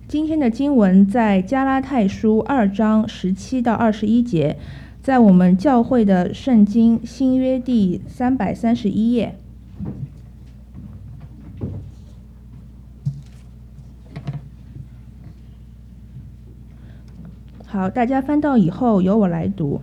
今天的经文在加拉太书2章17到21节，在我们教会的圣经新约第331页。好，大家翻到以后由我来读。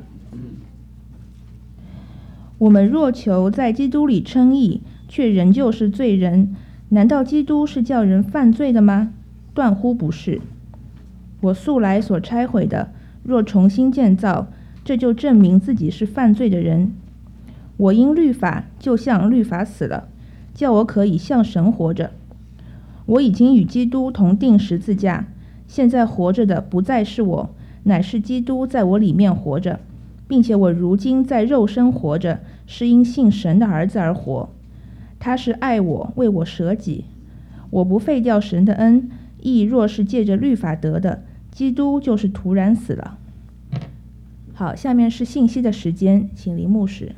我们若求在基督里称义，却仍旧是罪人，难道基督是叫人犯罪的吗？断乎不是。我素来所拆毁的，若重新建造，这就证明自己是犯罪的人。我因律法就向律法死了，叫我可以向神活着。我已经与基督同定十字架，现在活着的不再是我，乃是基督在我里面活着，并且我如今在肉身活着，是因信神的儿子而活。他是爱我，为我舍己。我不废掉神的恩，义若是借着律法得的，基督就是徒然死了。好，下面是信息的时间，请林牧师。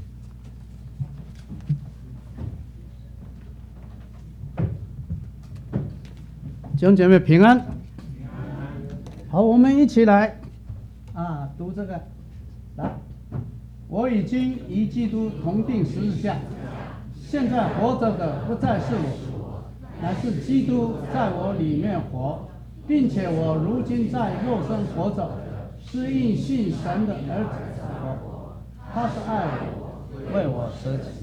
弟兄姐妹平安。好，我们一起来读这个。来，我已经与基督同定十字架，现在活着的不再是我，乃是基督在我里面活，并且我如今在肉身活着，是因信神的儿子而活。他是爱我，为我舍己。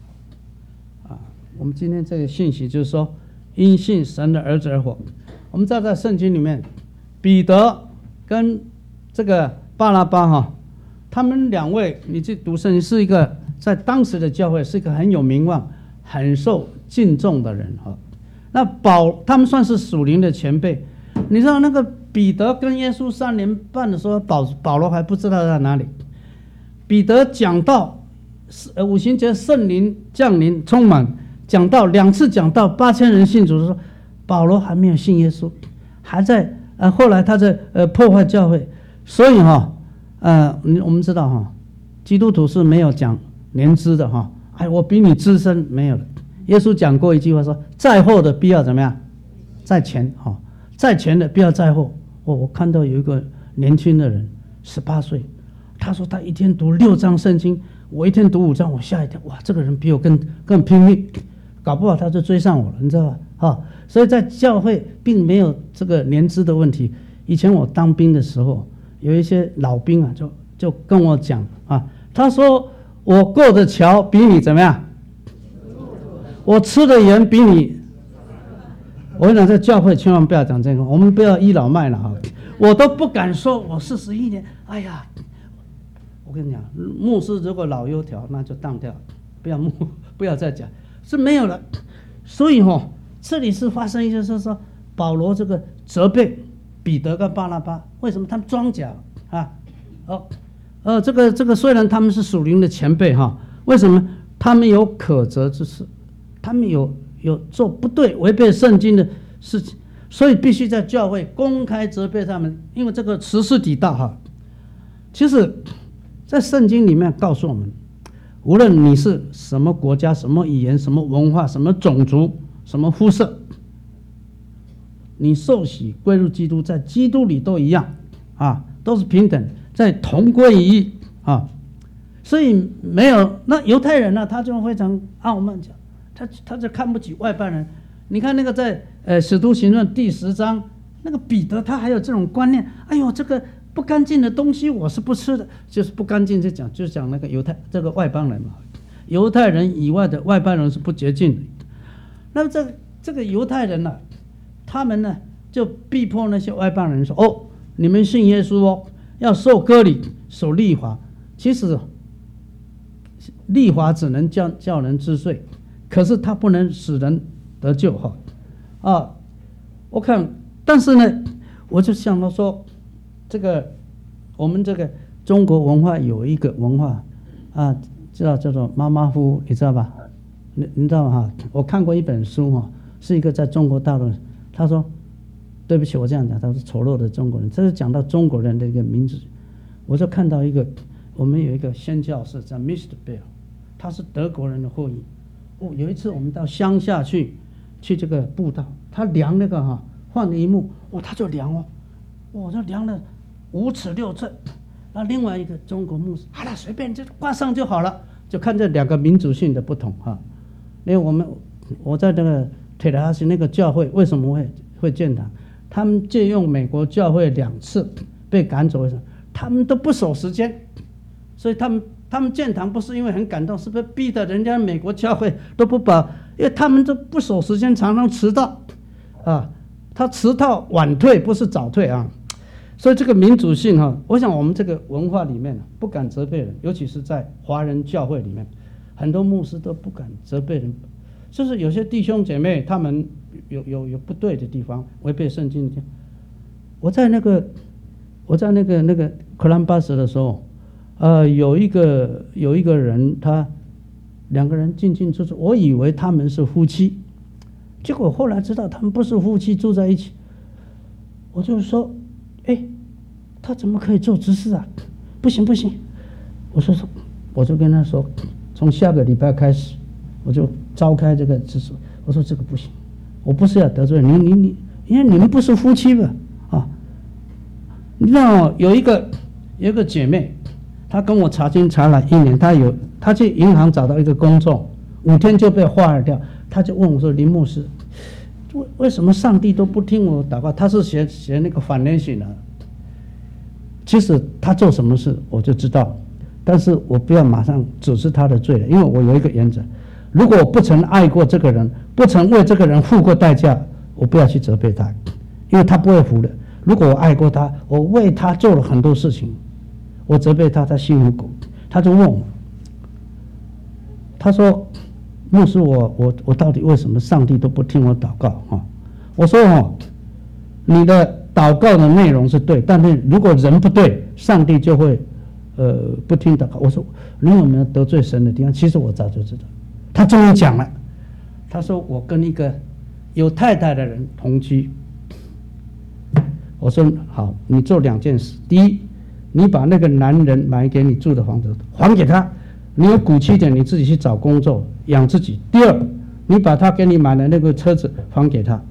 我们今天这个信息就是说，因信神的儿子而活。我们在圣经里面，彼得跟这个巴拿巴他们两位，你去读圣经，是一个在当时的教会是一个很有名望、很受敬重的人那他们算是属灵的前辈。你知道那个彼得跟耶稣3年半的时候，保罗还不知道在哪里。彼得讲到五旬节圣灵降临充满，讲到2次讲到8000人信主的时候，保罗还没有信耶稣，还在后来他在破坏教会。所以我们知道基督徒是没有讲年资的我比你资深，没有的。耶稣讲过一句话说，在后的必要怎么样？在前在前的必要在后。我看到有一个年轻的人18岁，他说他一天读6章圣经，我一天读5章，我吓一跳，哇，这个人比我更拼命，搞不好他就追上我了，你知道吧？所以在教会并没有这个年资的问题。以前我当兵的时候，有一些老兵就跟我讲他说我过的桥比你怎么样？我吃的盐比你。我跟你讲，在教会千万不要讲这个，我们不要倚老卖老我都不敢说我41年，哎呀，我跟你讲，牧师如果老油条，那就当掉，不要再讲，是没有了。所以这里是发生一些事，说保罗这个责备彼得跟巴拿巴，为什么他们装假这个虽然他们是属灵的前辈为什么他们有可责之事，他们有做不对违背圣经的事情，所以必须在教会公开责备他们，因为这个时势体大其实在圣经里面告诉我们，无论你是什么国家、什么语言、什么文化、什么种族、什么肤色，你受洗归入基督，在基督里都一样都是平等，在同归于一所以没有那犹太人呢，他就非常傲慢讲，他就看不起外邦人。你看那个在使徒行传第10章，那个彼得他还有这种观念，哎呦，这个不干净的东西我是不吃的，就是不干净就讲那个这个外邦人嘛，犹太人以外的外邦人是不洁净的。那么这个犹太人呢，他们呢就逼迫那些外邦人说，你们信耶稣要受割礼，守律法。其实律法只能叫人知罪，可是他不能使人得救我看，但是呢，我就想到说，这个我们这个中国文化有一个文化叫做马马虎，你知道吧？你知道吗？我看过一本书是一个在中国大陆，他说，对不起，我这样讲，他是丑陋的中国人，这是讲到中国人的一个名字。我就看到我们有一个宣教士叫 Mr. Bell， 他是德国人的后裔。有一次我们到乡下去这个布道，他量那个放了一幕，他就量这量了5尺6寸。那另外一个中国牧师，好了，随便就挂上就好了，就看这2个民族性的不同哈。因为我在那个铁达哈西那个教会为什么会建堂？他们借用美国教会2次被赶走，他们都不守时间，所以他们建堂不是因为很感动，是不是逼得人家美国教会都不保？因为他们都不守时间，常常迟到啊。他迟到晚退不是早退啊。所以这个民主性哈，我想我们这个文化里面不敢责备人，尤其是在华人教会里面，很多牧师都不敢责备人，就是有些弟兄姐妹他们有不对的地方，违背圣经。我在那个克兰巴斯的时候，有一个人，他2个人进进出出，我以为他们是夫妻，结果后来知道他们不是夫妻，住在一起。我就说，他怎么可以做执事啊？不行，我就跟他说，从下个礼拜开始，我就召开这个执事。我说这个不行，我不是要得罪你，因为你们不是夫妻吧？啊，你知道有一个姐妹，她跟我查经查了1年，她去银行找到一个工作，5天就被 fire 掉。她就问我说：“林牧师，为什么上帝都不听我祷告？”她是学那个 financial 的。其实他做什么事我就知道，但是我不要马上指示他的罪了，因为我有一个原则：如果我不曾爱过这个人，不曾为这个人付过代价，我不要去责备他，因为他不会服的。如果我爱过他，我为他做了很多事情，我责备他，他心无苦。他就问我，他说：“牧师，我到底为什么上帝都不听我祷告啊？”我说：“你的祷告的内容是对，但是如果人不对，上帝就会不听祷告。”我说：“你有没有得罪神的地方？”其实我早就知道。他终于讲了，他说：“我跟一个有太太的人同居。”我说：“好，你做2件事。第一，你把那个男人买给你住的房子还给他，你有骨气点，你自己去找工作养自己。第二，你把他给你买的那个车子还给他。”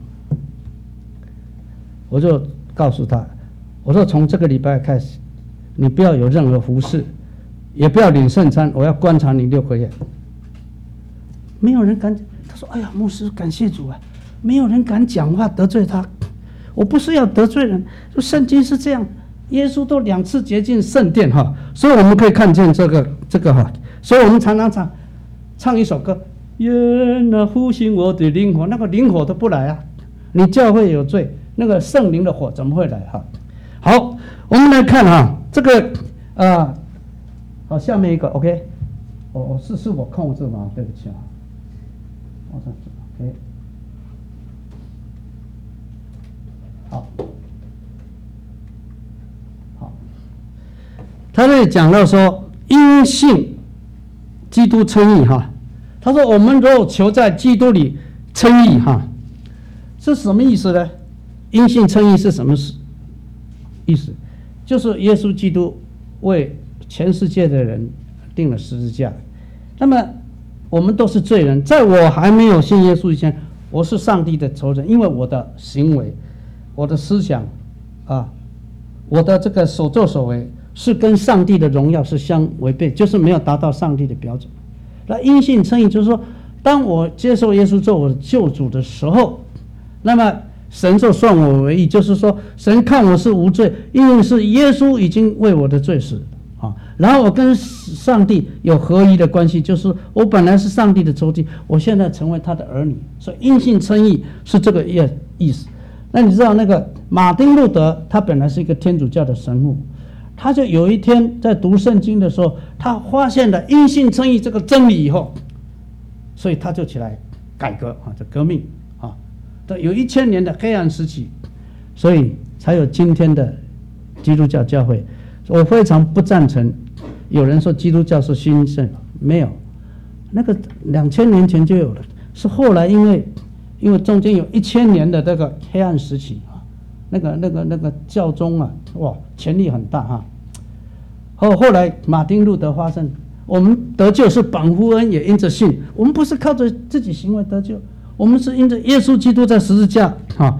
我就告诉他，我说从这个礼拜开始，你不要有任何服侍，也不要领圣餐，我要观察你6个月。没有人敢，他说：“哎呀，牧师，感谢主啊！”没有人敢讲话得罪他。我不是要得罪人，就圣经是这样，耶稣都2次洁净圣殿哈，所以我们可以看见这个哈，所以我们常常唱一首歌：“愿那复兴我的灵火”，那个灵火都不来啊！你教会有罪。那个圣灵的火怎么会来哈？好，我们来看哈，这个好，下面一个 OK， 是我控制吗？对不起啊，我上去 OK， 好，他这里讲到说因信基督称义哈，他说我们若求在基督里称义哈，是什么意思呢？因信称义是什么意思？就是耶稣基督为全世界的人定了十字架。那么我们都是罪人，在我还没有信耶稣以前，我是上帝的仇人，因为我的行为、我的思想我的这个所作所为是跟上帝的荣耀是相违背，就是没有达到上帝的标准。那因信称义就是说，当我接受耶稣做我的救主的时候，那么神就算我为义，就是说神看我是无罪，因为是耶稣已经为我的罪死然后我跟上帝有合一的关系，就是我本来是上帝的仇敌，我现在成为他的儿女，所以因信称义是这个意思。那你知道那个马丁路德，他本来是一个天主教的神父，他就有一天在读圣经的时候，他发现了因信称义这个真理以后，所以他就起来改革这革命有1000年的黑暗时期，所以才有今天的基督教教会。我非常不赞成有人说基督教是新生，没有，那个2000年前就有了，是后来因为中间有1000年的这个黑暗时期那个教宗哇权力很大后来马丁路德发生，我们得救是本乎恩，也因着信，我们不是靠着自己行为得救，我们是因着耶稣基督在十字架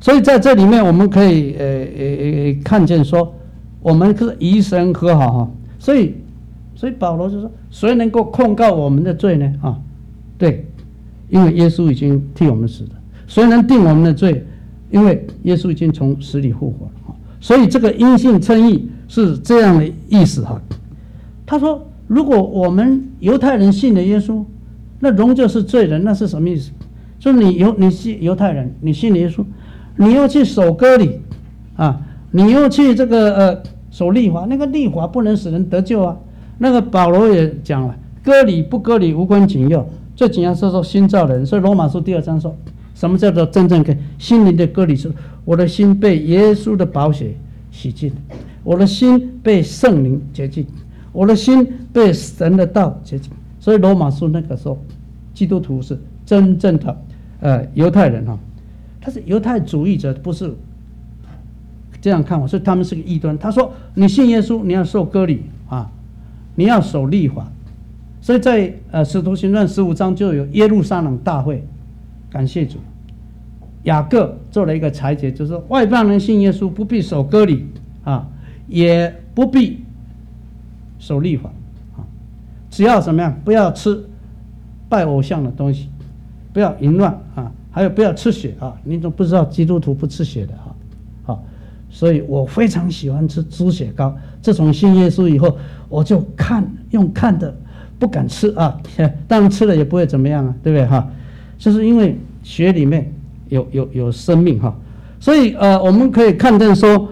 所以在这里面我们可以看见说，我们是与神和好哈。所以保罗就说，谁能够控告我们的罪呢？啊，对，因为耶稣已经替我们死了。谁能定我们的罪？因为耶稣已经从死里复活了。所以这个因信称义是这样的意思哈。他说，如果我们犹太人信了耶稣，那仍旧是罪人，那是什么意思？就是你是犹太人，你信了耶稣，你又去守割礼啊，你又去这个守律法，那个律法不能使人得救啊。那个保罗也讲了，割礼不割礼无关紧要，最紧要是说新造的人。所以罗马书第2章说，什么叫做真正的心灵的割礼？是我的心被耶稣的宝血洗净，我的心被圣灵洁净，我的心被神的道洁净。所以罗马书那个时候，基督徒是真正的犹太人哈，他是犹太主义者，不是这样看我，所以他们是个异端。他说，你信耶稣，你要受割礼啊，你要守律法。所以在使徒行传15章就有耶路撒冷大会，感谢主，雅各做了一个裁决，就是说外邦人信耶稣不必守割礼啊，也不必守律法啊，只要怎么样，不要吃拜偶像的东西，不要淫乱啊，还有不要吃血啊。你怎么不知道基督徒不吃血的啊？好，所以我非常喜欢吃猪血糕。自从信耶稣以后，我就用看的，不敢吃啊。当然吃了也不会怎么样啊，对不对哈？就是因为血里面有生命哈。所以我们可以看见说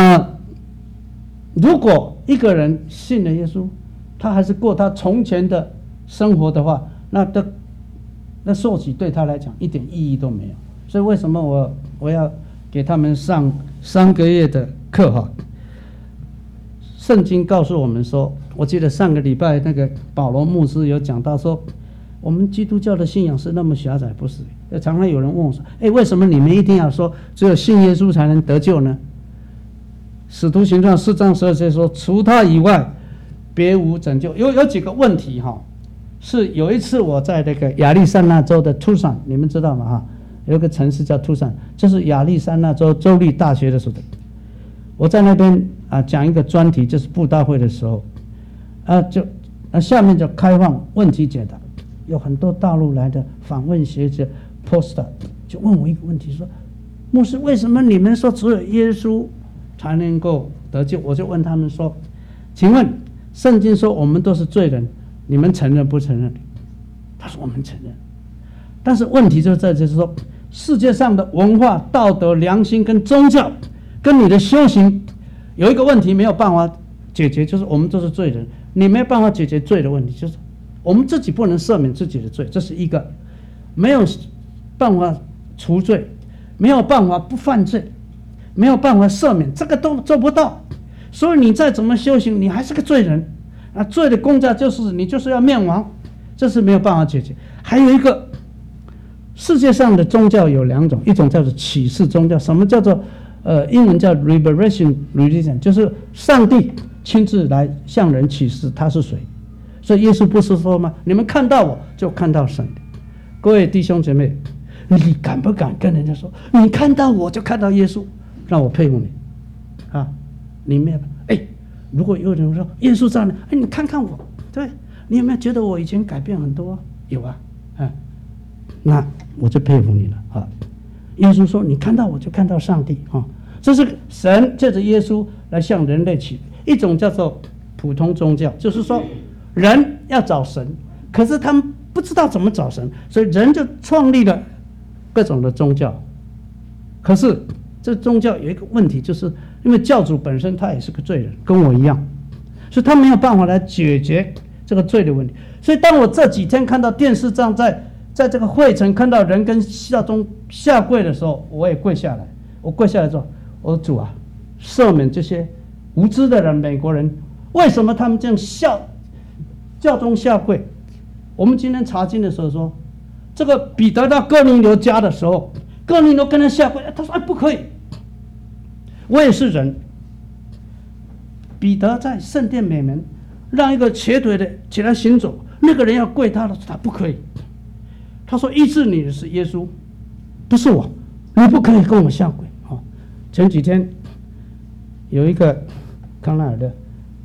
如果一个人信了耶稣，他还是过他从前的生活的话，那受洗对他来讲一点意义都没有。所以为什么我要给他们上3个月的课哈？圣经告诉我们说，我记得上个礼拜那个保罗牧师有讲到说，我们基督教的信仰是那么狭窄，不是？常常有人问我说，为什么你们一定要说只有信耶稣才能得救呢？使徒行传4章12节说，除他以外别无拯救。有几个问题哈，是有一次我在那个亚利桑那州的图桑，你们知道吗哈？有一个城市叫图桑，这是亚利桑那州州立大学的时候的。我在那边讲一个专题，就是布道会的时候，下面就开放问题解答，有很多大陆来的访问学者 poster 就问我一个问题，说牧师，为什么你们说只有耶稣才能够得救？我就问他们说，请问圣经说我们都是罪人，你们承认不承认？他说我们承认。但是问题就在这，就是说世界上的文化、道德、良心跟宗教跟你的修行有一个问题没有办法解决，就是我们都是罪人，你没有办法解决罪的问题，就是我们自己不能赦免自己的罪，这是一个没有办法除罪，没有办法不犯罪，没有办法赦免，这个都做不到。所以你再怎么修行，你还是个罪人啊！罪的公价就是你就是要灭亡，这是没有办法解决。还有一个，世界上的宗教有2种，一种叫做启示宗教。什么叫做英文叫 Revelation Religion， 就是上帝亲自来向人启示他是谁。所以耶稣不是说吗？你们看到我就看到神。各位弟兄姐妹，你敢不敢跟人家说，你看到我就看到耶稣？让我佩服你啊！你没有如果有人说耶稣在哪，你看看我，对，你有没有觉得我以前改变很多？有啊，那我就佩服你了啊！耶稣说，你看到我就看到上帝啊！这是神借着耶稣来向人类启。一种叫做普通宗教，就是说人要找神，可是他们不知道怎么找神，所以人就创立了各种的宗教。可是这宗教有一个问题，就是因为教主本身他也是个罪人，跟我一样，所以他没有办法来解决这个罪的问题。所以当我这几天看到电视上在这个会城看到人跟教宗下跪的时候，我也跪下来。我跪下来之后，我说主啊，赦免这些无知的人，美国人为什么他们这样教宗下跪？我们今天查经的时候说，这个彼得到哥尼流家的时候，哥尼流跟他下跪，他说不可以，我也是人。彼得在圣殿美门让一个瘸腿的起来行走，那个人要跪他的时候，他不可以。他说医治你的是耶稣，不是我。 你不可以跟我下跪。前几天有一个康奈尔的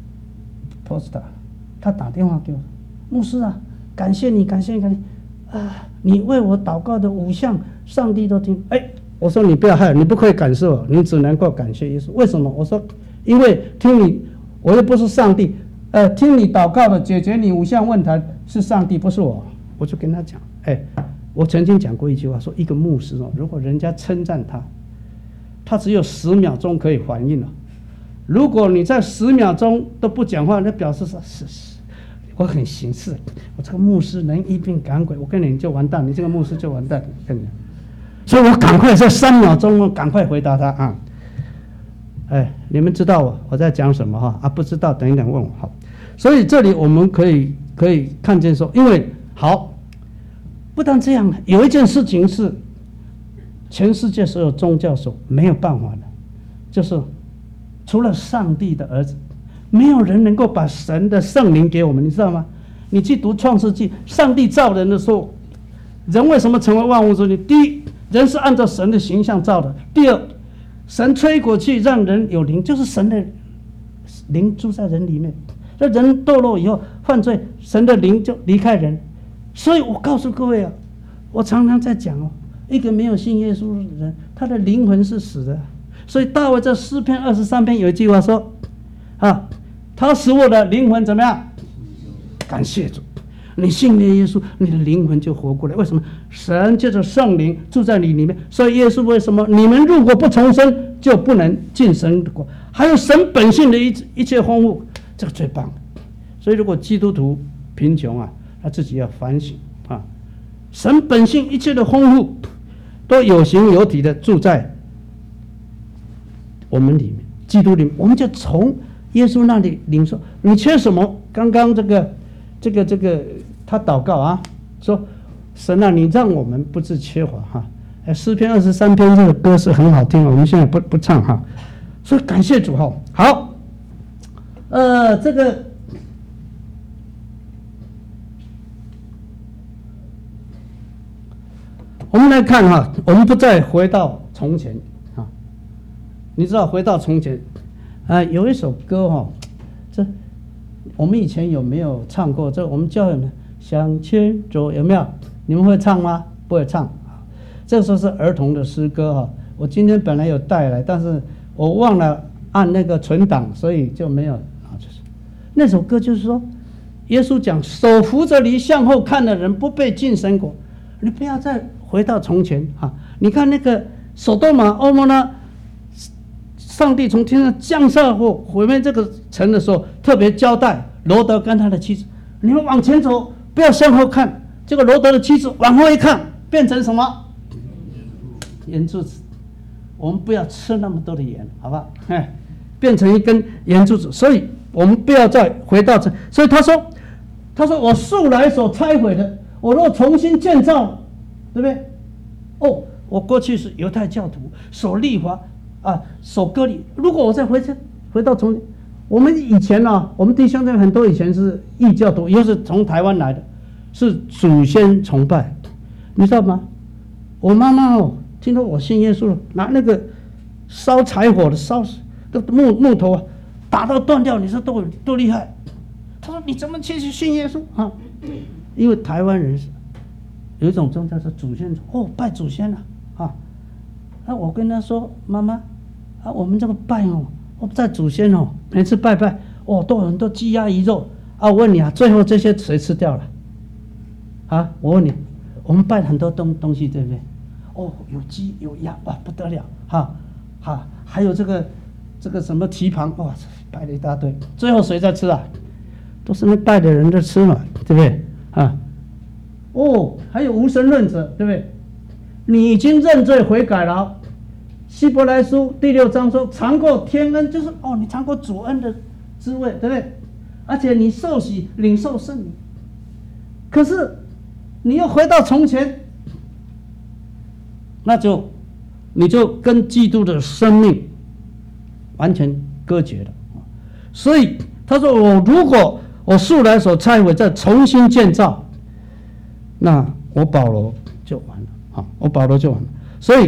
poster， 他打电话给我，牧师啊，感谢你啊，你为我祷告的5项，上帝都听。我说你不要害，你不可以感谢我，你只能够感谢耶稣。为什么？我说因为听你，我又不是上帝，听你祷告的解决你5项问题是上帝，不是我。我就跟他讲，我曾经讲过一句话，说一个牧师如果人家称赞他只有10秒钟可以反应了。如果你在10秒钟都不讲话，那表示说是我很行事，我这个牧师能一并赶鬼，我跟你就完蛋，你这个牧师就完蛋，跟你。所以我赶快在3秒钟赶快回答他啊。你们知道我在讲什么哈？不知道等一等问我好。所以这里我们可以看见说，因为好，不但这样，有一件事情是全世界所有宗教所没有办法的，就是除了上帝的儿子，没有人能够把神的圣灵给我们，你知道吗？你去读创世纪，上帝造人的时候，人为什么成为万物之灵？第一，人是按照神的形象造的；第二，神吹过去让人有灵，就是神的灵住在人里面。那人堕落以后犯罪，神的灵就离开人。所以我告诉各位啊，我常常在讲一个没有信耶稣的人，他的灵魂是死的。所以大卫在诗篇23篇有一句话说他使我的灵魂怎么样？感谢主。你信了耶稣，你的灵魂就活过来。为什么？神借着圣灵住在你里面。所以耶稣为什么你们如果不重生，就不能进神的国？还有神本性的一切丰富，这个最棒的。所以如果基督徒贫穷他自己要反省神本性一切的丰富都有形有体的住在我们里面，基督里面，我们就从耶稣那里领受。你缺什么？刚刚这个他祷告说神啊，你让我们不致缺乏诗篇23篇这个歌是很好听，我们现在不唱所以感谢主好，这个我们来看我们不再回到从前你知道回到从前有一首歌这我们以前有没有唱过？这我们教友们向前走有没有？你们会唱吗？不会唱。这个时候是儿童的诗歌我今天本来有带来，但是我忘了按那个存档，所以就没有就是那首歌就是说，耶稣讲手扶着犁向后看的人不被进神国。你不要再回到从前你看那个所多玛蛾摩拉，上帝从天上降下后毁灭这个城的时候，特别交代罗德跟他的妻子，你们往前走，不要向后看。结果罗德的妻子往后一看，变成什么？盐柱子。我们不要吃那么多的盐，好吧？变成一根盐柱子。所以我们不要再回到这。所以他说我素来所拆毁的，我若重新建造，对不对？我过去是犹太教徒，守律法守割礼。如果我再回到从前，我们以前我们弟兄姊妹很多以前是异教徒，又是从台湾来的，是祖先崇拜，你知道吗？我妈妈听说我信耶稣了，拿那个烧柴火的烧木头打到断掉，你说多厉害？他说你怎么去信耶稣因为台湾人有一种宗教是祖先拜祖先了我跟他说妈妈我们这个拜我在祖先每次拜拜都有很多鸡鸭鱼肉我问你最后这些谁吃掉了我问你，我们拜很多东西对不对？有鸡有鸭不得了还有这个什么蹄膀拜了一大堆，最后谁在吃都是那拜的人在吃嘛，对不对还有无神论者，对不对？你已经认罪悔改了。希伯来书第6章说，尝过天恩，就是你尝过主恩的滋味，对不对？而且你受洗领受圣灵。可是你又回到从前，你就跟基督的生命完全割绝了。所以他说，如果我素来所拆毁再重新建造，那我保罗就完了所以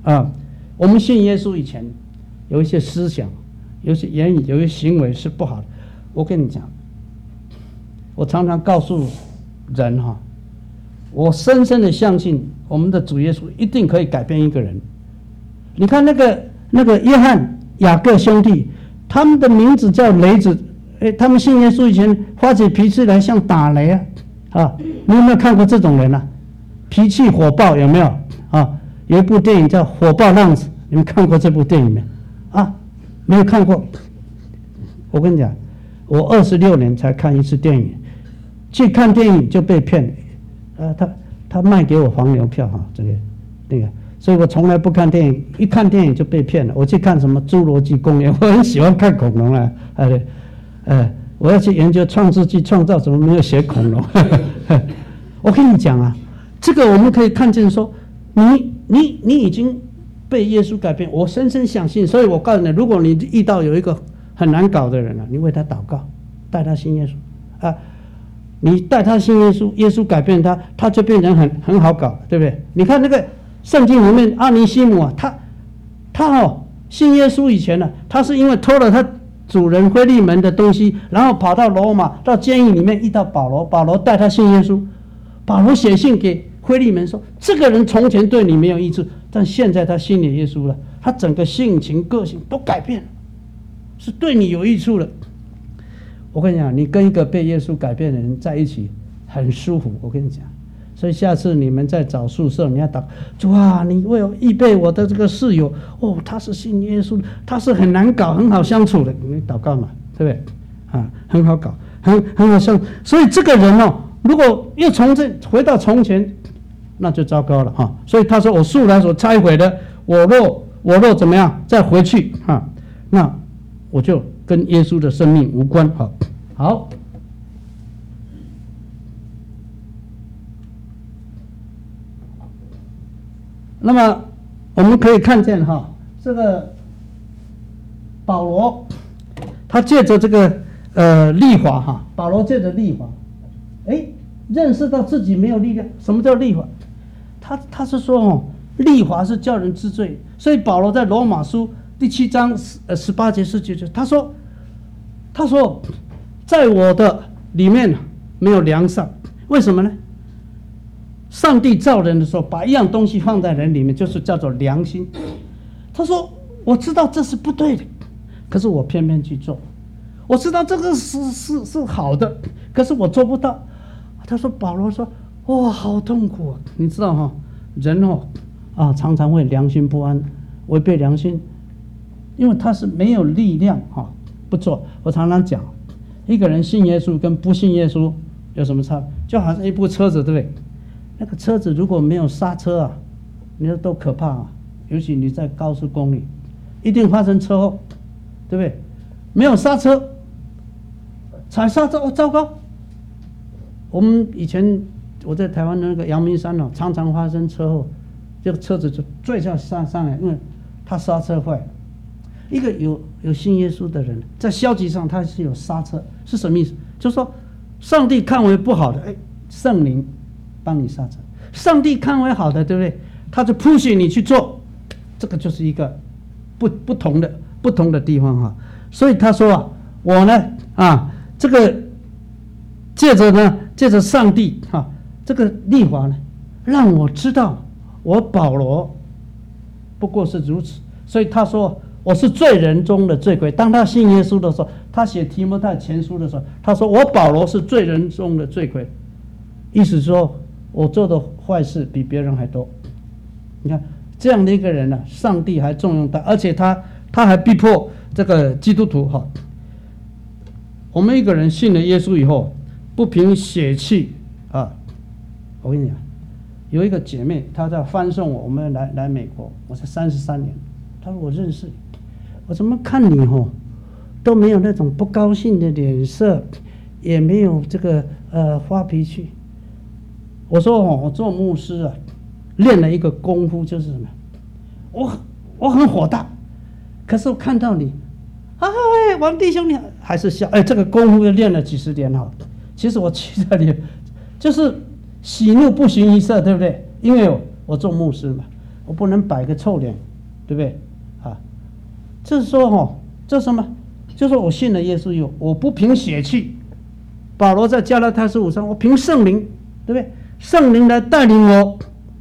我们信耶稣以前，有一些思想、有一些言语、有一些行为是不好的。我跟你讲，我常常告诉人哈，我深深的相信我们的主耶稣一定可以改变一个人。你看那个约翰、雅各兄弟，他们的名字叫雷子，他们信耶稣以前发起脾气来像打雷你有没有看过这种人啊？脾气火爆有没有啊？有一部电影叫《火爆浪子》，你们看过这部电影没？没有看过。我跟你讲，我26年才看一次电影，去看电影就被骗了。他卖给我黄牛票那个，所以我从来不看电影，一看电影就被骗了。我去看什么《侏罗纪公园》，我很喜欢看恐龙我要去研究《创世纪》创造，怎么没有写恐龙？我跟你讲啊，这个我们可以看见说，你已经被耶稣改变，我深深相信。所以我告诉你，如果你遇到有一个很难搞的人你为他祷告，带他信耶稣你带他信耶稣，耶稣改变他，他就变成很好搞，对不对？你看那个圣经里面阿尼西姆他信耶稣以前他是因为偷了他主人腓利门的东西，然后跑到罗马到监狱里面遇到保罗，保罗带他信耶稣，保罗写信给腓利门说，这个人从前对你没有益处，但现在他信了耶稣了，他整个性情个性都改变了，是对你有益处的。我跟你讲，你跟一个被耶稣改变的人在一起很舒服，我跟你讲。所以下次你们在找宿舍，你要祷主啊，你为我预备我的这个室友他是信耶稣，他是很难搞很好相处的，你祷告嘛，对不对？很好搞，很好相处。所以这个人如果又回到从前，那就糟糕了所以他说，我素来所拆毁的，我若怎么样再回去那我就跟耶稣的生命无关。好。那么我们可以看见这个保罗他借着这个律法保罗借着律法认识到自己没有力量。什么叫律法？他是说律法是叫人知罪，所以保罗在罗马书第7章18节19节，他说在我的里面没有良善。为什么呢？上帝造人的时候，把一样东西放在人里面，就是叫做良心。他说：“我知道这是不对的，可是我偏偏去做。我知道这个是好的，可是我做不到。”他说：“保罗说，哇，好痛苦啊！你知道人常常会良心不安，违背良心，因为他是没有力量不做。我常常讲，一个人信耶稣跟不信耶稣有什么差别？就好像一部车子，对不对？那个车子如果没有刹车你说多可怕尤其你在高速公路，一定发生车祸，对不对？没有刹车，踩刹车糟糕。我们以前我在台湾的那个阳明山常常发生车祸，这个车子就坠下上来，因为他刹车坏了。一个有信耶稣的人，在消极上他是有刹车，是什么意思？就是说上帝看为不好的，圣灵帮你刹车；上帝看为好的，对不对？他就 push 你去做，这个就是一个不同的地方所以他说我呢这个借着上帝这个律法呢，让我知道我保罗不过是如此。所以他说我是罪人中的罪魁。当他信耶稣的时候，他写提摩太前书的时候，他说我保罗是罪人中的罪魁，意思说我做的坏事比别人还多。你看这样的一个人上帝还重用他，而且他还逼迫这个基督徒我们一个人信了耶稣以后，不凭血气我跟你讲，有一个姐妹，她在欢送我们来美国，我才33年，她说我认识你，我怎么看你都没有那种不高兴的脸色，也没有这个发脾气。我说我做牧师练了一个功夫，就是什么？我很火大，可是我看到你，王弟兄你还是笑，这个功夫练了几十年其实我去这里就是喜怒不形于色，对不对？因为我做牧师嘛， 我不能摆个臭脸，对不对？啊，这是说这什么？就是我信了耶稣以后，我不凭血气。保罗在加拉太书5章，我凭圣灵，对不对？圣灵来带领我，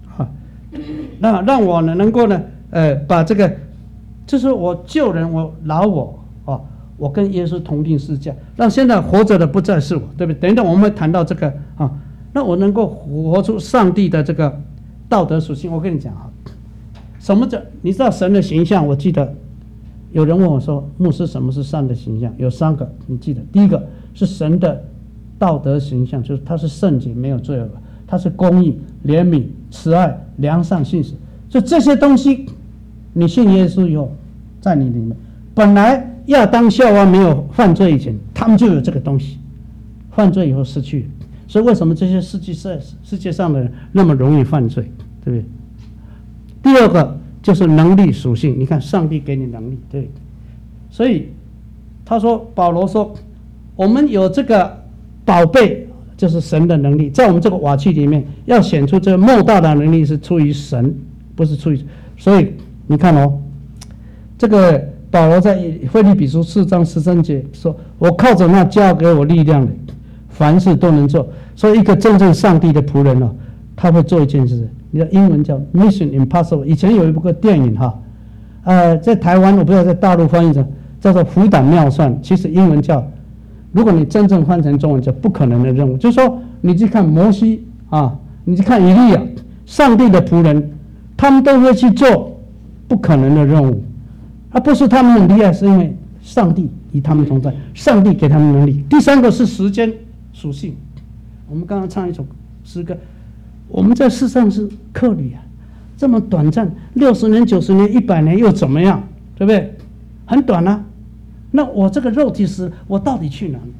让我呢能够呢，把这个，就是我救人，我饶我我跟耶稣同定十字架，让现在活着的不再是我，对不对？等一等我们会谈到这个那我能够活出上帝的这个道德属性。我跟你讲什么叫你知道神的形象？我记得有人问我说，牧师什么是善的形象？有3个，你记得，第一个是神的道德形象，就是他是圣洁，没有罪恶，他是公义、怜悯、慈爱、良善、信实。就这些东西，你信耶稣以后，在你里面，本来亚当夏娃没有犯罪以前，他们就有这个东西，犯罪以后失去了。所以为什么这些世界上的人那么容易犯罪，对不对？第二个就是能力属性，你看上帝给你能力，对。所以保罗说，我们有这个宝贝，就是神的能力，在我们这个瓦器里面，要显出这个莫大的能力是出于神，不是出于。所以你看这个保罗在腓立比书4章13节说，我靠着那加给我力量的，凡事都能做。所以一个真正上帝的仆人他会做一件事，你的英文叫 Mission Impossible。以前有一部电影在台湾我不知道在大陆翻译成叫做虎胆妙算，其实英文叫，如果你真正翻成中文叫不可能的任务。就是说你去看摩西你去看以利亚，上帝的仆人，他们都会去做不可能的任务，不是他们很厉害，是因为上帝与他们同在，上帝给他们能力。第3个是时间属性，我们刚刚唱一首诗歌，我们在世上是客旅这么短暂，60年、90年、100年又怎么样，对不对？很短那我这个肉体时，我到底去哪里？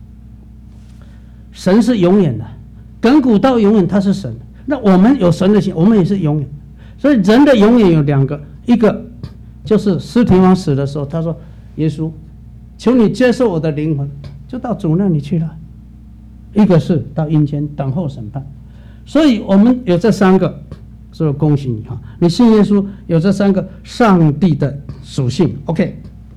神是永远的，亘古到永远他是神，那我们有神的心，我们也是永远。所以人的永远有2个，一个就是司提反死的时候，他说耶稣求你接受我的灵魂，就到主那里去了。一个是到阴间等候审判。所以我们有这3个，所以恭喜你你信耶稣有这3个上帝的属性。 OK，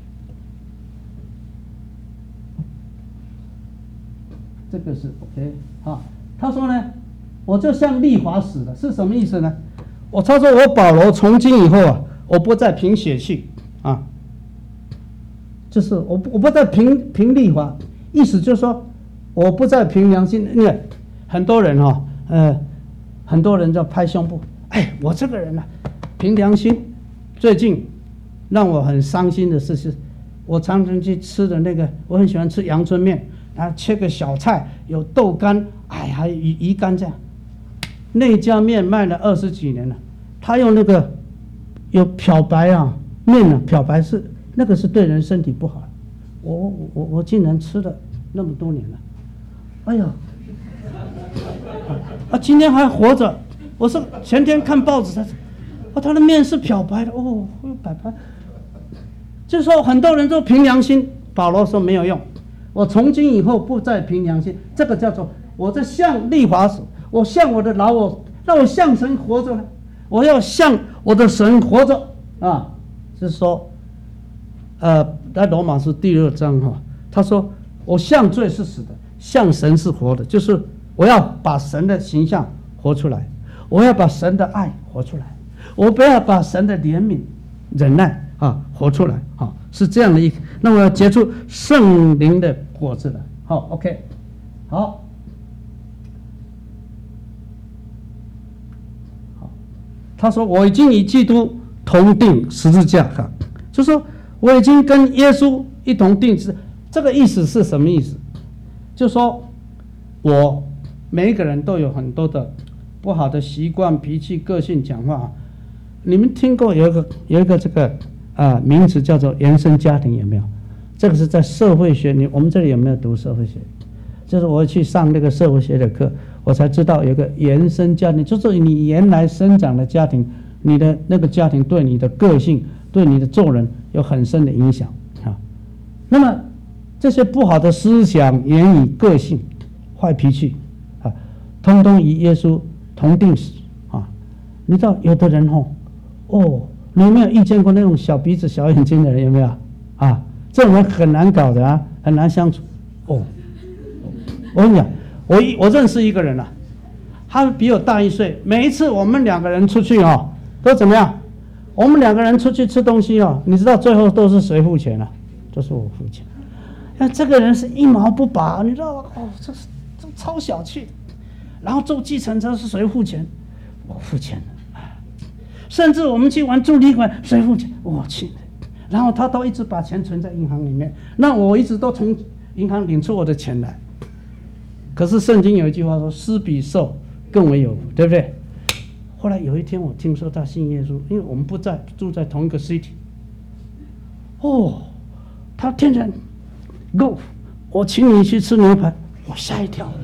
这个是 OK 他说呢，我就像利华死了，是什么意思呢？他说我保罗从今以后我不再凭血气就是我不再凭利华，意思就是说我不再凭良心。因为很多人很多人就拍胸部，我这个人凭良心。最近让我很伤心的事是，我常常去吃的那个，我很喜欢吃阳春面，切个小菜，有豆干，还有鱼干这样。那家面卖了20几年了，他用那个有漂白面漂白是那个是对人身体不好。我竟然吃了那么多年了，哎呀！今天还活着。我说前天看报纸，他的面是漂白的白白。就是说很多人都凭良心，保罗说没有用，我从今以后不再凭良心。这个叫做我在向利华死，我向我的老我，让我向神活着了，我要向我的神活着是说在罗马书第2章他说我向罪是死的，向神是活的，就是我要把神的形象活出来，我要把神的爱活出来，我不要把神的怜悯、忍耐活出来是这样的那我要结出圣灵的果子了。OK， 好，他说我已经与基督同定十字架就是说我已经跟耶稣一同定制。这个意思是什么意思？就是说我每一个人都有很多的不好的习惯、脾气、个性、讲话你们听过有一个这个名词叫做原生家庭，有没有？这个是在社会学，我们这里有没有读社会学？就是我去上那个社会学的课，我才知道有个原生家庭，就是你原来生长的家庭，你的那个家庭对你的个性、对你的做人有很深的影响那么这些不好的思想、言语、个性、坏脾气通通与耶稣同定死你知道有的人哦，你有没有遇见过那种小鼻子小眼睛的人？有没有啊？这种人很难搞的啊，很难相处。哦，我跟你讲，我认识一个人啊，他比我大1岁。每一次我们2个人出去哦，都怎么样？我们2个人出去吃东西哦，你知道最后都是谁付钱啊？都是我付钱。那这个人是一毛不拔，你知道吗？哦，这超小气的。然后坐计程车是谁付钱？我付钱的。甚至我们去玩住旅馆，谁付钱？我去。然后他都一直把钱存在银行里面，那我一直都从银行领出我的钱来。可是圣经有一句话说：“施比受更为有福”，对不对？后来有一天我听说他信耶稣，因为我们不住在同一个 city。哦，他天然 go， 我请你去吃牛排，我吓一跳。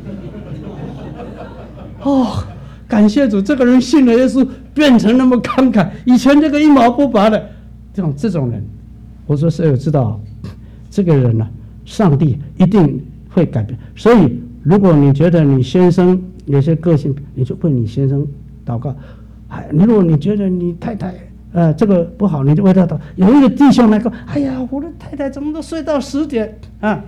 哦，感谢主，这个人信了耶稣，变成那么慷慨。以前这个一毛不拔的这种人，我说是我知道，这个人呢、上帝一定会改变。所以，如果你觉得你先生有些个性，你就为你先生祷告。如果你觉得你太太这个不好，你就为他祷告。有一个弟兄来说：“哎呀，我的太太怎么都睡到10点啊？”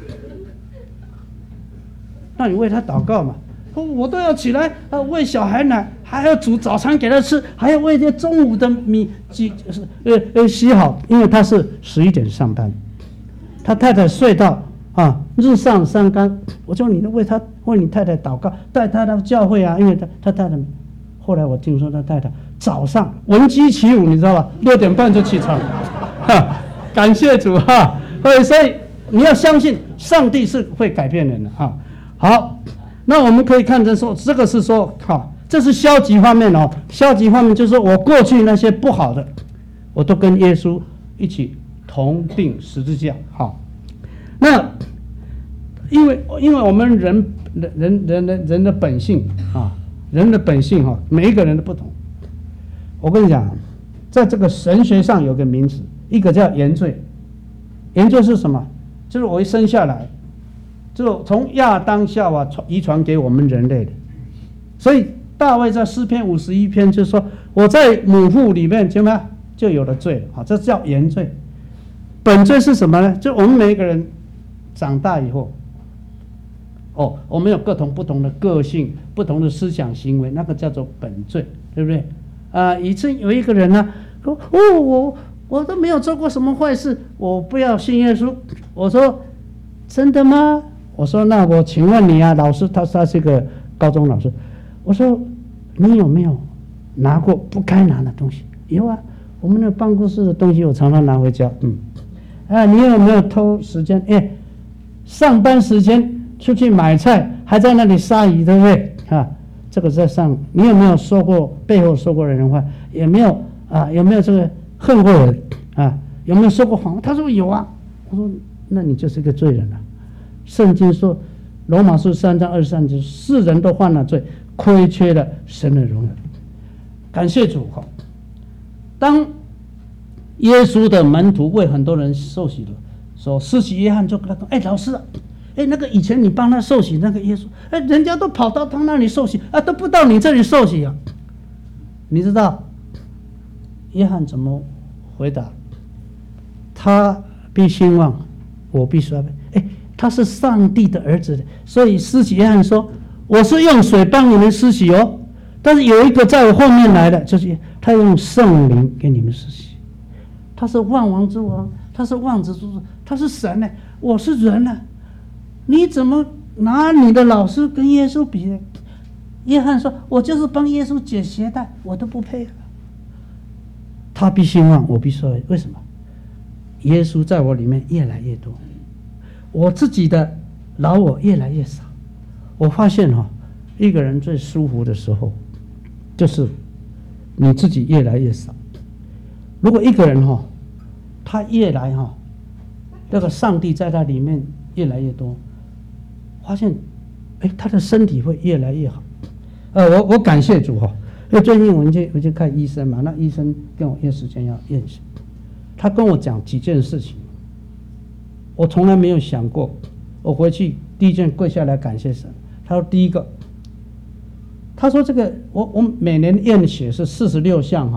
那你为他祷告嘛。我都要起来喂小孩奶，还要煮早餐给他吃，还要为这中午的米洗好，因为他是11点上班，他太太睡到日上三竿。我说你为你太太祷告，带他到教会啊，因为他太太。后来我听说他太太早上闻鸡起舞，你知道吧？6点半就起床，感谢主哈！所以你要相信上帝是会改变人的哈。好。那我们可以看成说，这个是说，这是消极方面哦。消极方面就是说我过去那些不好的，我都跟耶稣一起同定十字架。好，那因为我们人的本性人的本性每一个人都不同。我跟你讲，在这个神学上有个名词，一个叫原罪。原罪是什么？就是我一生下来。就从亚当夏娃遗传给我们人类的，所以大卫在诗篇51篇就说：“我在母腹里面就有了罪了。”这叫原罪。本罪是什么呢？就我们每一个人长大以后，我们有不同的个性、不同的思想行为，那个叫做本罪，对不对？以前有一个人呢说：“我都没有做过什么坏事，我不要信耶稣。”我说：“真的吗？”我说：“那我请问你啊，老师，他是一个高中老师。我说你有没有拿过不该拿的东西？有啊，我们的办公室的东西我常常拿回家。你有没有偷时间？上班时间出去买菜，还在那里杀鱼，对不对？这个在上，你有没有背后说过人的话？有没有这个恨过人有没有说过谎话？他说有啊。我说那你就是个罪人了。圣经说，罗马书3章23节，世人都犯了罪，亏缺了神的荣耀。感谢主当耶稣的门徒为很多人受洗了，说施洗约翰就跟他说：“老师那个以前你帮他受洗那个耶稣，人家都跑到他那里受洗都不到你这里受洗啊。”你知道约翰怎么回答？他必兴旺，我必衰微。他是上帝的儿子，所以施洗约翰说：“我是用水帮你们施洗哦，但是有一个在我后面来的，就是他用圣灵给你们施洗。他是万王之王，他是万子之主，他是神呢，我是人呢，你怎么拿你的老师跟耶稣比呢？”约翰说：“我就是帮耶稣解鞋带，我都不配。”他必兴旺，我必衰微。为什么？耶稣在我里面越来越多。我自己的老我越来越少。我发现一个人最舒服的时候，就是你自己越来越少。如果一个人他越来那个上帝在他里面越来越多，发现他的身体会越来越好。我感谢主因为最近我去看医生嘛，那医生跟我约时间要验血，他跟我讲几件事情。我从来没有想过，我回去第一件跪下来感谢神。他说第一个，他说这个我每年验血是46项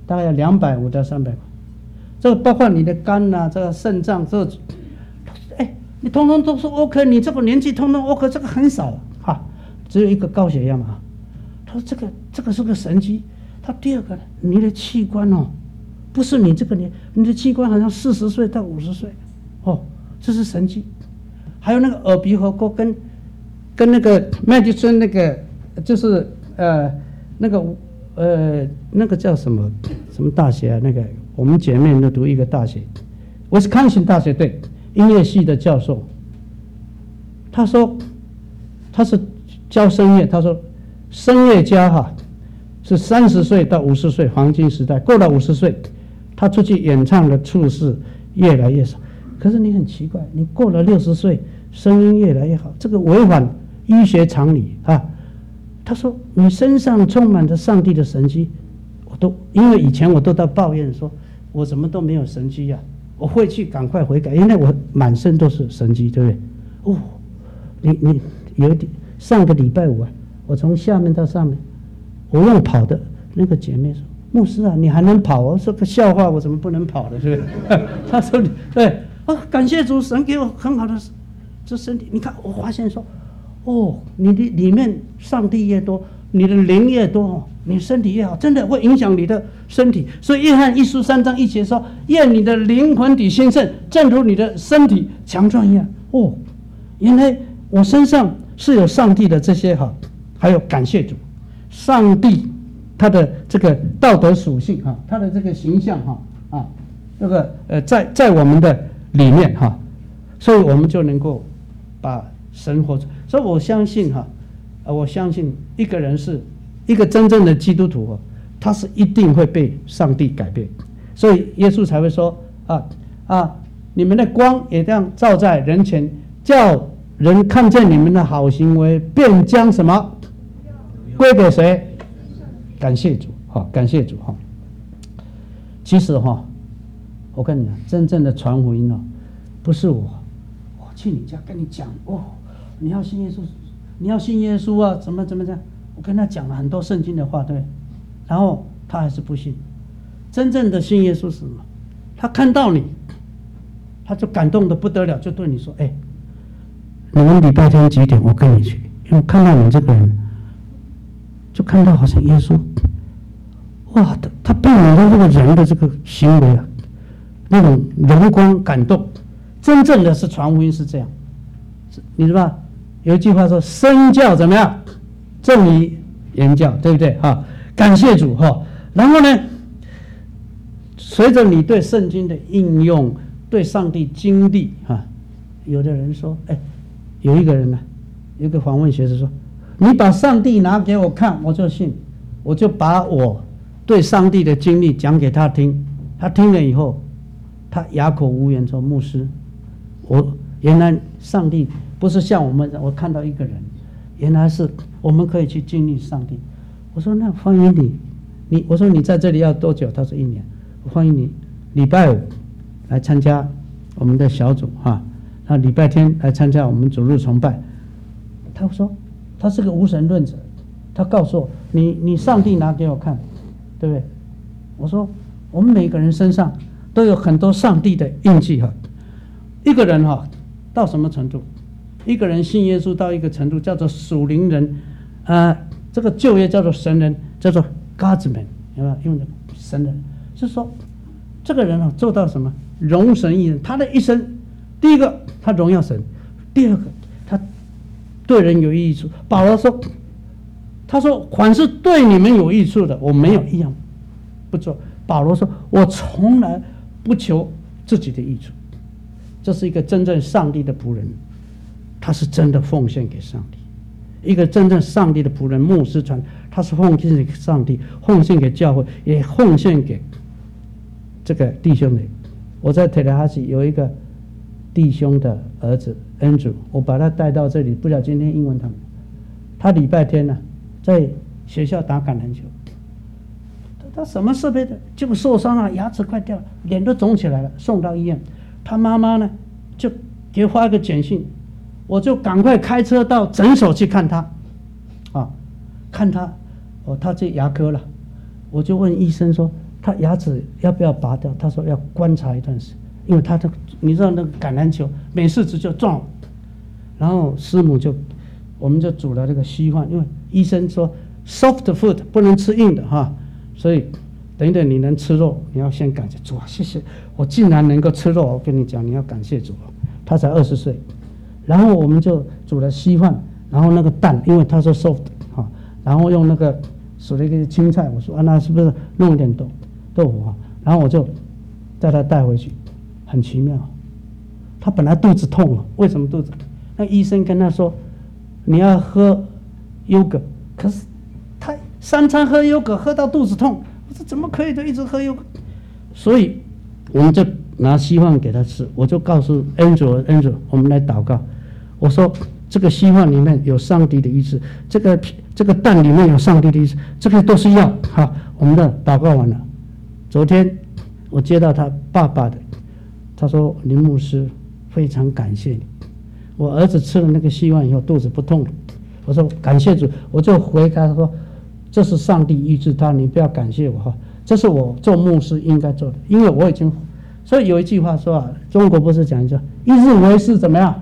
大概要250到300块。这个包括你的肝啊，这个肾脏，这个，你通通都是 OK， 你这个年纪通通 OK， 这个很少哈，只有一个高血压嘛。他说这个是个神机。他第二个，你的器官哦，不是你这个年，你的器官好像40岁到50岁，哦，这是神机。还有那个耳鼻喉科跟那个 medicine 那个就是那个叫什么大学啊？那个我们姐妹都读一个大学，威斯康星大学，对，音乐系的教授。他说他是教声乐，他说声乐家哈是30岁到50岁黄金时代，过了50岁，他出去演唱的处事越来越少。可是你很奇怪，你过了60岁，声音越来越好，这个违反医学常理啊。他说你身上充满着上帝的神迹，因为以前我都在抱怨说我怎么都没有神迹啊，我会去赶快悔改，因为我满身都是神迹，对不对？哦，你有一点，上个礼拜五啊，我从下面到上面，我用跑的，那个姐妹说牧师啊，你还能跑？我说个笑话，我怎么不能跑的，对不对？他说你对啊，感谢主，神给我很好的这身体。你看，我发现说，哦，你的里面上帝越多，你的灵越多，你身体越好，真的会影响你的身体。所以约翰一书3章1节说：“愿你的灵魂体兴盛，正如你的身体强壮一样。”哦，原来我身上是有上帝的这些哈，还有感谢主，上帝他的这个道德属性哈，他的这个形象哈这个在我们的里面哈，所以我们就能够把神活出。所以我相信哈，我相信一个人是一个真正的基督徒，他是一定会被上帝改变。所以耶稣才会说你们的光也这样照在人前，叫人看见你们的好行为，便将什么归给谁？感谢主哈，感谢主哈。其实哈，我跟你讲，真正的传福音不是我去你家跟你讲你要信耶稣，你要信耶稣啊，怎么这样？我跟他讲了很多圣经的话，对，然后他还是不信。真正的信耶稣是什么？他看到你，他就感动的不得了，就对你说：“你们礼拜天几点？我跟你去，因为看到你这个人，就看到好像耶稣，哇，他被你的这个人的这个行为啊，那种荣光感动。真正的是传福音是这样，你知道吧？有一句话说：身教怎么样？重于言教，对不对？感谢主哈。然后呢，随着你对圣经的应用，对上帝经历有的人说，有一个人呢，有一个访问学者说，你把上帝拿给我看，我就信，我就把我对上帝的经历讲给他听，他听了以后，他哑口无言说：牧师，原来上帝不是像我看到一个人，原来是我们可以去经历上帝。我说那欢迎你，我说你在这里要多久？他说1年。我欢迎你礼拜5来参加我们的小组那礼拜天来参加我们主日崇拜。他说他是个无神论者，他告诉我你上帝拿给我看，对不对？我说我们每个人身上都有很多上帝的印记一个人到什么程度？一个人信耶稣到一个程度，叫做属灵人，这个旧约叫做神人，叫做 Godsman， 有没有用的神人？是说这个人做到什么？荣神益人。他的一生，第一个他荣耀神，第二个他对人有益处。保罗说，他说凡是对你们有益处的，我没有一样不做。保罗说，我从来不求自己的益处。这是一个真正上帝的仆人，他是真的奉献给上帝。一个真正上帝的仆人，牧师传，他是奉献给上帝，奉献给教会，也奉献给这个弟兄们。我在特拉哈西有一个弟兄的儿子 Andrew， 我把他带到这里，不知道今天英文堂，他礼拜天在学校打橄榄球，他什么设备的，结果受伤牙齿快掉了，脸都肿起来了，送到医院。他妈妈呢就给我发一个简讯，我就赶快开车到诊所去看他看他他这牙科了。我就问医生说， 他牙齿要不要拔掉？他说要观察一段时间，因为他的你知道那个橄榄球美式直就撞，然后师母我们就煮了这个稀饭，因为医生说 soft food 不能吃硬的哈，所以等等你能吃肉，你要先感谢主啊，谢谢我竟然能够吃肉，我跟你讲你要感谢主。他才20岁，然后我们就煮了稀饭，然后那个蛋，因为他说 soft 哈，然后用那个煮了一个青菜，我说啊那是不是弄一点豆腐啊？然后我就带他带回去，很奇妙，他本来肚子痛了，为什么肚子？那医生跟他说你要喝优格，可是他3餐喝优格喝到肚子痛，我说怎么可以的，一直喝优格？所以我们就拿稀饭给他吃，我就告诉 Angel， 我们来祷告。我说这个稀饭里面有上帝的意思，这个蛋里面有上帝的意思，这个都是药。好，我们的祷告完了。昨天我接到他爸爸的，他说林牧师非常感谢你，我儿子吃了那个稀饭以后肚子不痛了。我说感谢主，我就回他说这是上帝医治他，你不要感谢我哈，这是我做牧师应该做的，因为我已经。所以有一句话说啊，中国不是讲一句一日为师怎么样？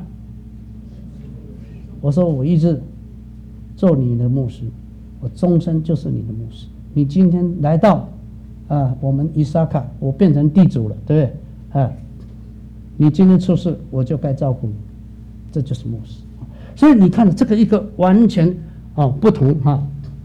我说我一直做你的牧师，我终身就是你的牧师。你今天来到我们伊萨卡，我变成地主了，对不对？你今天出事，我就该照顾你，这就是牧师。所以你看这个一个完全不同哈。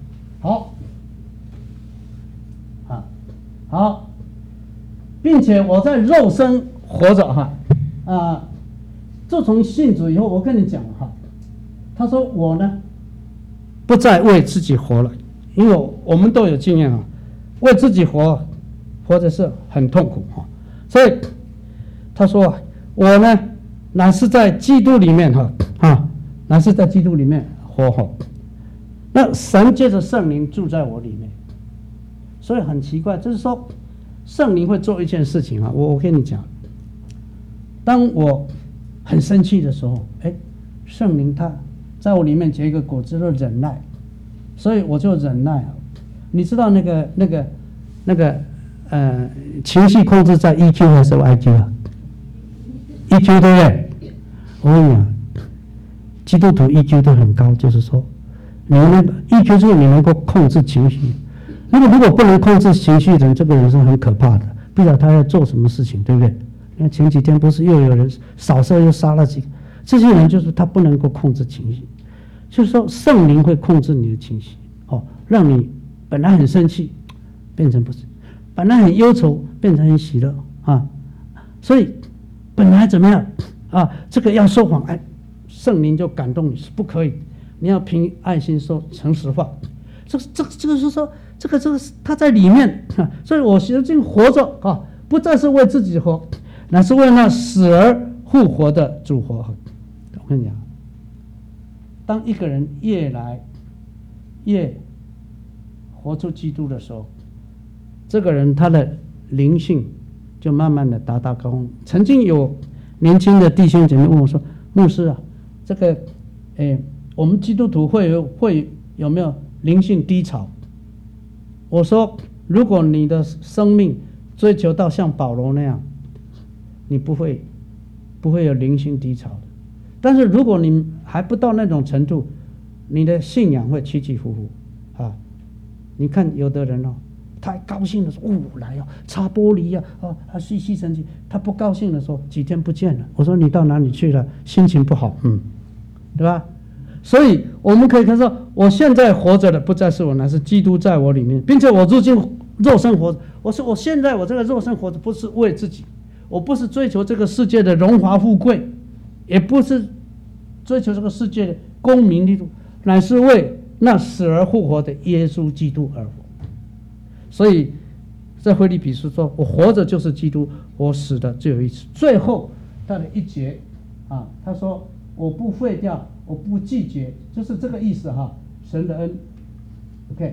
好。并且我在肉身活着哈，自从信主以后，我跟你讲哈，他说我呢不再为自己活了，因为我们都有经验为自己活着是很痛苦所以他说我呢乃是在基督里面乃是在基督里面活那神借着圣灵住在我里面，所以很奇怪，就是说。圣灵会做一件事情我跟你讲，当我很生气的时候，圣灵他在我里面结一个果子叫忍耐，所以我就忍耐你知道那个情绪控制在 EQ 还是 IQ EQ 对不对？我跟你讲，基督徒 EQ 都很高，就是说你们 EQ 就是你能够控制情绪。如果不能控制情绪的人，这个人是很可怕的，不知道他要做什么事情，对不对？因为前几天不是又有人扫射又杀了几个，这些人就是他不能够控制情绪，就是说圣灵会控制你的情绪，让你本来很生气变成不是，本来很忧愁变成很喜乐所以本来怎么样这个要说谎，圣灵就感动你是不可以，你要凭爱心说诚实话，这个是说。这个他在里面所以我究竟活着不再是为自己活，乃是为那死而复活的主活。我跟你讲，当一个人越来越活出基督的时候，这个人他的灵性就慢慢的达到高峰。曾经有年轻的弟兄姐妹问我说：“牧师这个我们基督徒会有没有灵性低潮？”我说，如果你的生命追求到像保罗那样，你不会有灵性低潮的。但是如果你还不到那种程度，你的信仰会起起伏伏你看有的人他高兴的时候来擦玻璃他吸尘器，他不高兴的时候几天不见了。我说你到哪里去了？心情不好，对吧？所以我们可以看说，我现在活着的不再是我，乃是基督在我里面，并且我如今肉身活着。我说我现在我这个肉身活着不是为自己，我不是追求这个世界的荣华富贵，也不是追求这个世界的功名利禄，乃是为那死而复活的耶稣基督而活。所以在腓立比书说，我活着就是基督，我死的只有一次。最后他的一节他说我不废掉，我不拒绝，就是这个意思神的恩 ，OK，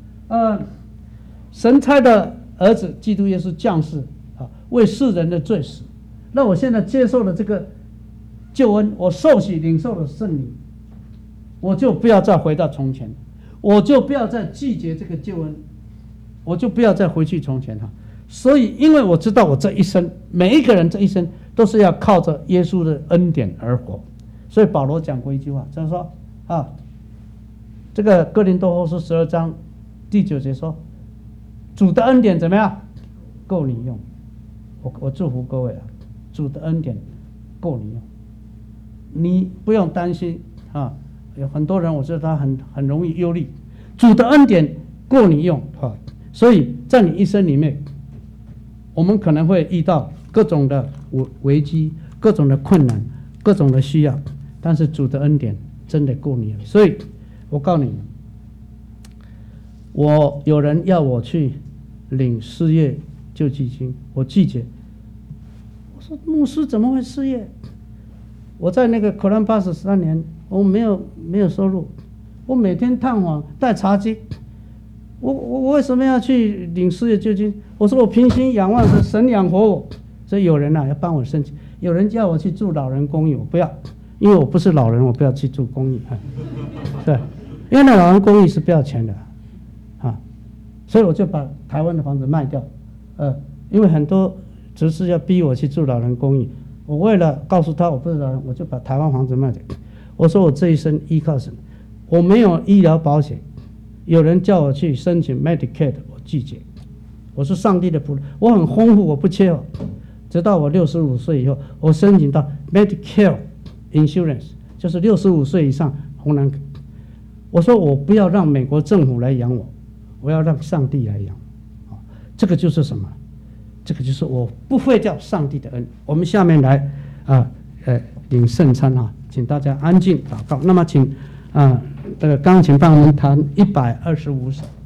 神差的儿子基督耶稣降世为世人的罪死。那我现在接受了这个救恩，我受洗领受了圣灵，我就不要再回到从前，我就不要再拒绝这个救恩， 我就不要再回去从前哈。所以，因为我知道我这一生，每一个人这一生都是要靠着耶稣的恩典而活。所以保罗讲过一句话，就是说啊，这个哥林多后书12章第9节说，主的恩典怎么样？够你用。我祝福各位啊，主的恩典够你用，你不用担心啊。有很多人我知道他很容易忧虑，主的恩典够你用啊。所以在你一生里面，我们可能会遇到各种的危机、各种的困难、各种的需要，但是主的恩典真的够你用。所以我告诉你，有人要我去领失业救济金，我拒绝。我说牧师怎么会失业？我在那个Columbus3年，我没有收入，我每天探访带茶几，我为什么要去领失业救济金？我说我平心仰望是神养活我，所以有人要帮我申请，有人叫我去住老人公寓，我不要，因为我不是老人，我不要去住公寓，对，因为那老人公寓是不要钱的，所以我就把台湾的房子卖掉，因为很多执事要逼我去住老人公寓，我为了告诉他我不是老人，我就把台湾房子卖掉。我说我这一生依靠神，我没有医疗保险，有人叫我去申请 Medicaid， 我拒绝。我是上帝的仆人，我很丰富，我不缺乏。直到我65岁以后，我申请到 Medicare Insurance， 就是65岁以上红蓝卡。我说我不要让美国政府来养我，我要让上帝来养。这个就是什么？这个就是我不废掉上帝的恩。我们下面来领圣餐哈，请大家安静祷告。那么请钢琴帮我们弹125首。